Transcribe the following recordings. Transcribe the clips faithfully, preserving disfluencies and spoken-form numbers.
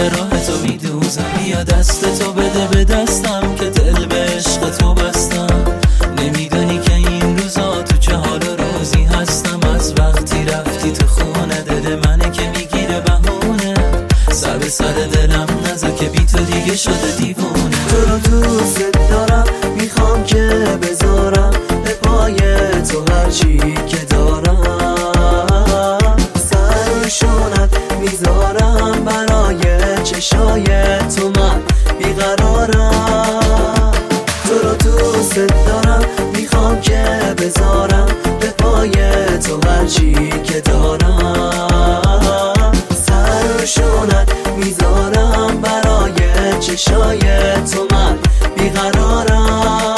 به راه تو میدوزم. بیا دست تو بده به دستم که دل به عشق تو بستم. نمیدونی که این روزا تو چه حال و روزی هستم. از وقتی رفتی تو خونه دل منه که میگیره بهونه. سر به سر دلم نذار که بی تو دیگه شده دیوونه. تو رو دوست دارم میخوام که بذارم به پای تو هرچی که دارم. سر شونت میذارم برای چشای تو من بیقرارم. تو رو دوست دارم میخوام که بذارم به پای تو هرچی که دارم. سر شونت میذارم برای چشای تو من بیقرارم.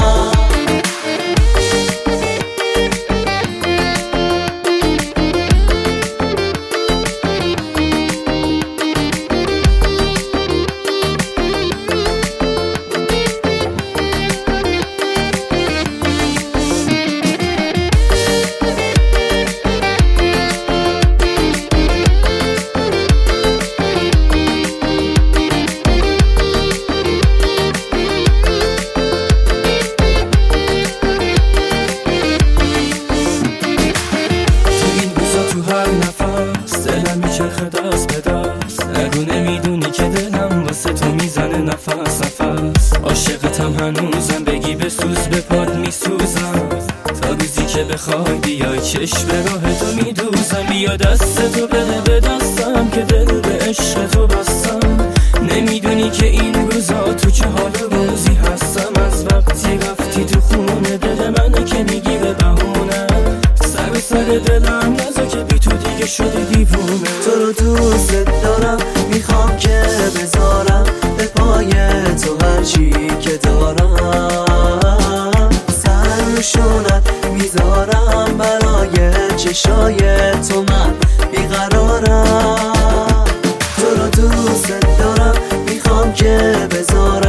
دلم میچرخه دست به دست. نگو نمیدونی که دلم واسه تو میزنه نفس نفس. عاشقتم هنوزم بگی بسوز به پاد میسوزم. تا روزی که بخوای بیای چشم به راه تو میدوزم. بیا دست تو بده به دستم که دل به عشق تو بستم. نمیدونی که این روزا تو چه حال روزی هستم. از وقتی رفتی تو خونه دل منه که میگی به بهونه. سر به سر دلم نذار که بی تو دیگه شده دیوونه. تو رو دوست دارم میخوام که بذارم به پای تو هرچی که دارم. سر شونت میذارم برای چشای تو من بیقرارم. تو رو دوست دارم میخوام که بذارم